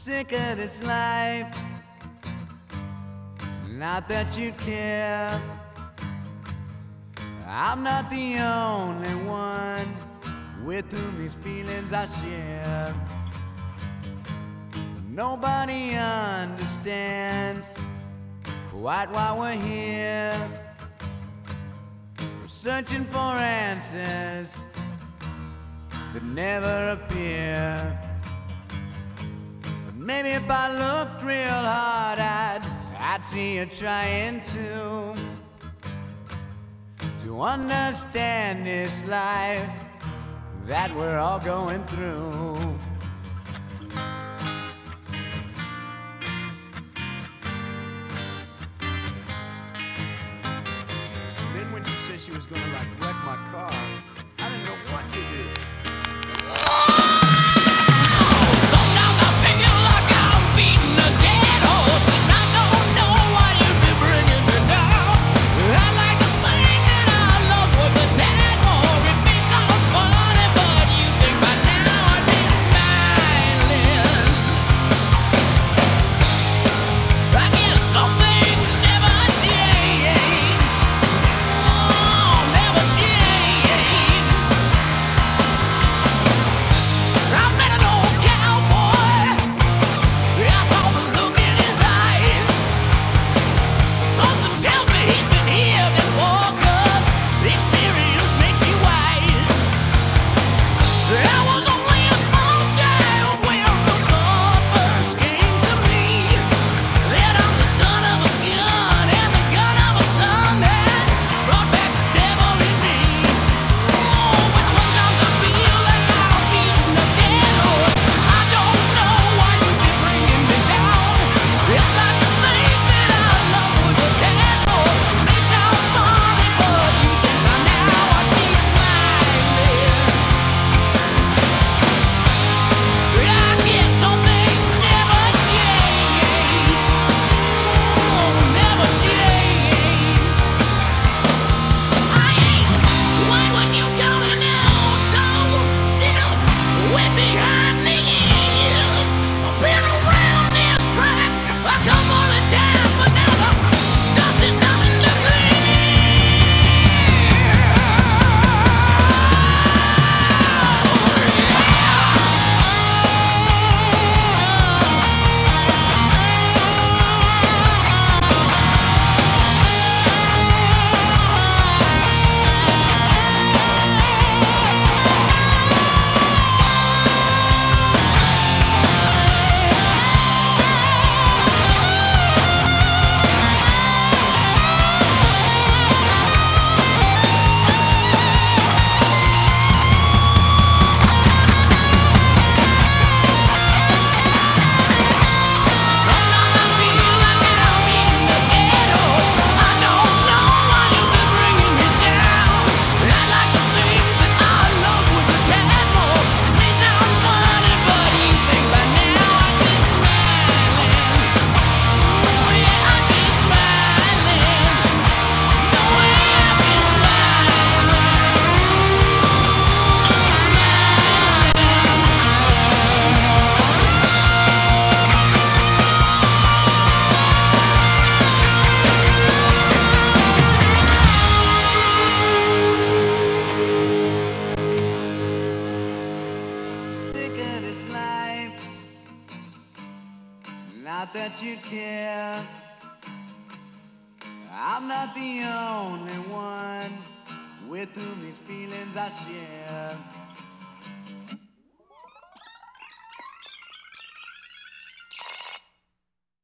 Sick of this life, not that you care. I'm not the only one with whom these feelings I share. Nobody understands quite why we're here. We're searching for answers that never appear. But maybe if I looked real hard, I'd see you trying to understand this life that we're all going through. Then when she said she was gonna wreck my car, I didn't know what to do. Sometimes I feel like I'm beating a dead horse, and I don't know why you've been bringing me down. I like to think that our love was a tad more. It may sound funny, but you think by now I'd be smiling. I guess some things never change. Oh, never change. I met an old cowboy. I saw the look in his eyes. Something tells me he's been here before, 'cause experience makes you wise. I was only a small child when the thought first came to me that I'm the son of a gun and the gun of a son that brought back the devil in me. Oh, but sometimes I feel like I'm beating a dead horse. I don't know why you keep bringing me down. It's like the things that I love with a tad more. May sound funny, but you think by now I'd be smiling. I guess some things never change. Oh, never change. I ain't white when you coming out, so still wet behind the ears. I've been around this track a couple of times, but now the dust is starting to clear. Sometimes I feel like I'm beating a dead horse. I don't know why you've been bringing me down. I like the things that I love with a tad more. It may sound funny, but you think by now I'd be smiling. Oh yeah, I'd be smiling. No way I'd be smiling. Sick of this life, not that you care. I'm not the only one with whom these feelings I share.